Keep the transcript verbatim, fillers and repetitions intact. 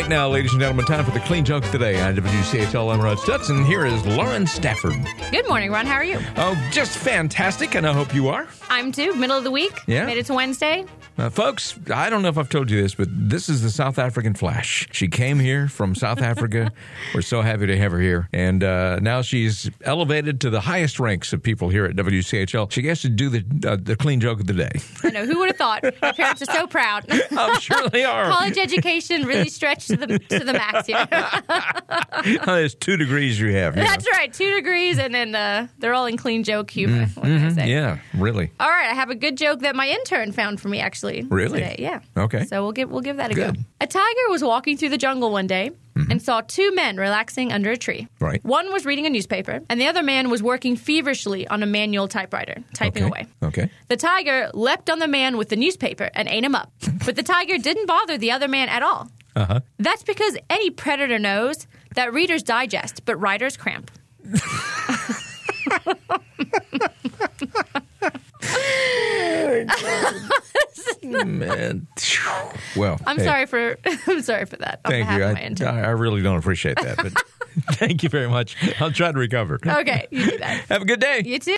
now, ladies and gentlemen, time for the Clean Joke today on W C H L. I'm Rod Stutz, here is Lauren Stafford. Good morning, Ron. How are you? Oh, just fantastic, and I hope you are. I'm too. Middle of the week. Yeah. Made it to Wednesday. Uh, folks, I don't know if I've told you this, but this is the South African Flash. She came here from South Africa. We're so happy to have her here. And uh, now she's elevated to the highest ranks of people here at W C H L. She gets to do the uh, the Clean Joke of the day. I know. Who would have thought? My parents are so proud. I'm sure they are. College education really stretched to the to the max here. There's two degrees you have. You That's know. right. Two degrees, and then uh, they're all in clean joke humor. Mm, what can I mm-hmm, say? yeah, really. All right. I have a good joke that my intern found for me, actually. Really? Today. Yeah. Okay. So we'll give we'll give that a Good. go. A tiger was walking through the jungle one day mm-hmm. and saw two men relaxing under a tree. Right. One was reading a newspaper, and the other man was working feverishly on a manual typewriter, typing okay. away. Okay. The tiger leapt on the man with the newspaper and ate him up. But the tiger didn't bother the other man at all. Uh-huh. That's because any predator knows that readers digest, but writers cramp. Man. Well, I'm hey, sorry for I'm sorry for that. On Thank behalf you. Of my I, intern. I I really don't appreciate that, but thank you very much. I'll try to recover. Okay, you do that. Have a good day. You too.